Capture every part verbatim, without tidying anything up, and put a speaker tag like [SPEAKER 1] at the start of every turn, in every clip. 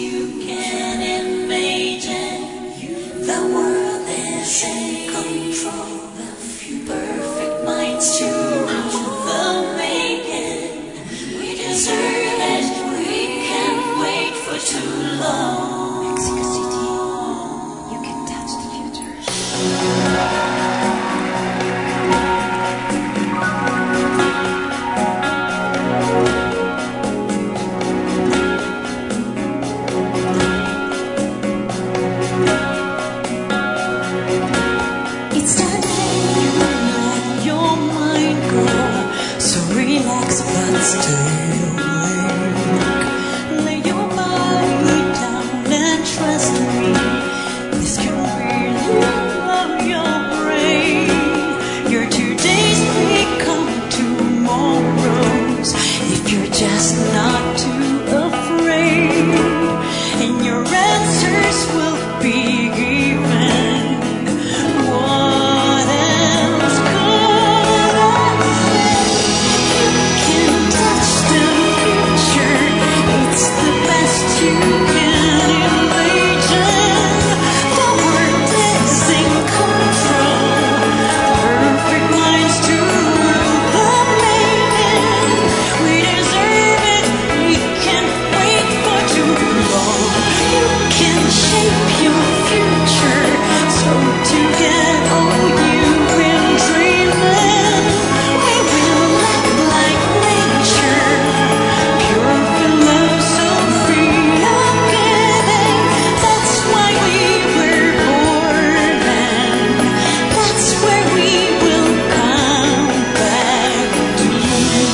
[SPEAKER 1] you can imagine. The world is in control. Perfect minds to rule the making. We deserve it. We can't wait for too long.
[SPEAKER 2] Mexico City, you can touch the future.
[SPEAKER 1] It's the day you let your mind go, so relax but stay awake. Lay your body down and trust me. This can really love your brain. Your todays become tomorrows if you're just not too afraid. And your answers will be given.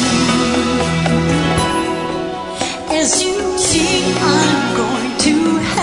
[SPEAKER 1] As you see, I'm going to